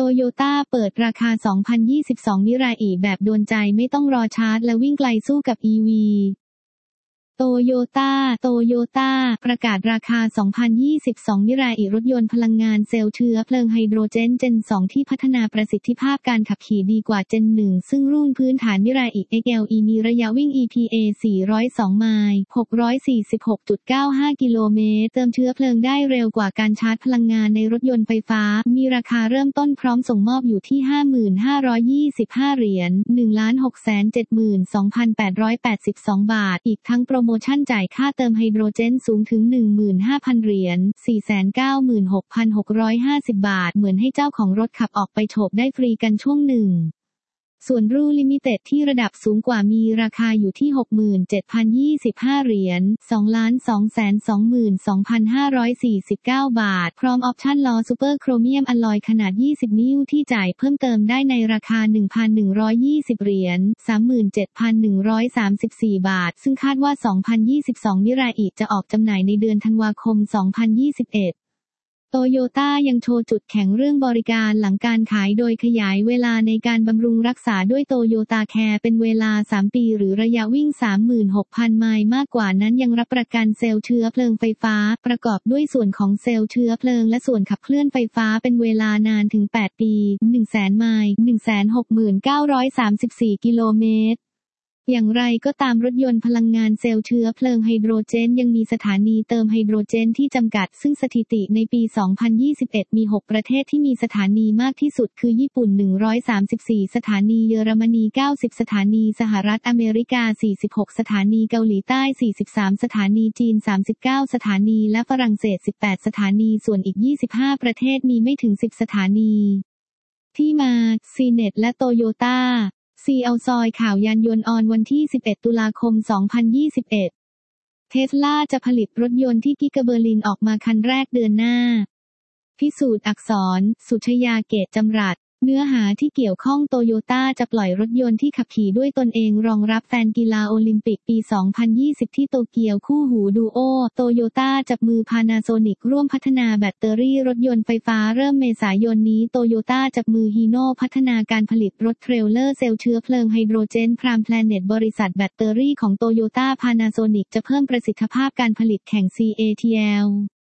โยต้าเปิดราคา 2022 มิราอิแบบโดนใจไม่ต้องรอชาร์จและวิ่งไกลสู้กับ EVโตโยต้าประกาศราคา 2022 มิราอิรถยนต์พลังงานเซลล์เชื้อเพลิงไฮโดรเจน Gen 2 ที่พัฒนาประสิทธิภาพการขับขี่ดีกว่า Gen 1 ซึ่งรุ่นพื้นฐานมิราอิ XLE มีระยะวิ่ง EPA 402 ไมล์ 646.95 กิโลเมตรเติมเชื้อเพลิงได้เร็วกว่าการชาร์จพลังงานในรถยนต์ไฟฟ้ามีราคาเริ่มต้นพร้อมส่งมอบอยู่ที่ $5,525 1,672,882 บาทอีกทั้งโปรโมชั่นจ่ายค่าเติมไฮโดรเจนสูงถึง $15,000 496,650 บาทเหมือนให้เจ้าของรถขับออกไปโฉบได้ฟรีกันช่วงหนึ่งส่วนรุ่นลิมิเต็ดที่ระดับสูงกว่ามีราคาอยู่ที่ $67,025 2,222,549 บาทพร้อมออปชั่นล้อซูเปอร์โครเมียมอลลอยขนาด 20 นิ้วที่จ่ายเพิ่มเติมได้ในราคา $1,120 37,134 บาทซึ่งคาดว่า 2022 มิราอิจะออกจำหน่ายในเดือนธันวาคม 2021โตโยต้ายังโชว์จุดแข็งเรื่องบริการหลังการขายโดยขยายเวลาในการบำรุงรักษาด้วยโตโยต้าแคร์เป็นเวลา 3 ปีหรือระยะวิ่ง 36,000 ไมล์มากกว่านั้นยังรับประกันเซลล์เชื้อเพลิงไฟฟ้าประกอบด้วยส่วนของเซลล์เชื้อเพลิงและส่วนขับเคลื่อนไฟฟ้าเป็นเวลานานถึง 8 ปี 100,000 ไมล์ 169,34 กิโลเมตรอย่างไรก็ตามรถยนต์พลังงานเซลล์เชื้อเพลิงไฮโดรเจนยังมีสถานีเติมไฮโดรเจนที่จำกัดซึ่งสถิติในปี 2021 มี 6 ประเทศที่มีสถานีมากที่สุดคือญี่ปุ่น 134 สถานีเยอรมนี 90 สถานีสหรัฐอเมริกา 46 สถานีเกาหลีใต้ 43 สถานีจีน 39 สถานีและฝรั่งเศส 18 สถานีส่วนอีก 25 ประเทศมีไม่ถึง 10 สถานีที่มา ซีเน็ตและโตโยต้าซีเอาซอยข่าวยานยนต์ออนวันที่ 11 ตุลาคม 2021 เทสลาจะผลิตรถยนต์ที่กิกะเบอร์ลินออกมาคันแรกเดือนหน้าพิสูจน์อักษรสุชยาเกตจำรัดเนื้อหาที่เกี่ยวข้องโตโยต้าจะปล่อยรถยนต์ที่ขับขี่ด้วยตนเองรองรับแฟนกีฬาโอลิมปิกปี 2020 ที่โตเกียวคู่หูดูโอโตโยต้าจับมือ Panasonic ร่วมพัฒนาแบตเตอรี่รถยนต์ไฟฟ้าเริ่มเมษายนนี้โตโยต้าจับมือฮีโน่พัฒนาการผลิตรถเทรลเลอร์เซลล์เชื้อเพลิงไฮโดรเจนพรามแพลเน็ตบริษัทแบตเตอรี่ของโตโยต้า Panasonic จะเพิ่มประสิทธิภาพการผลิตแข่ง CATL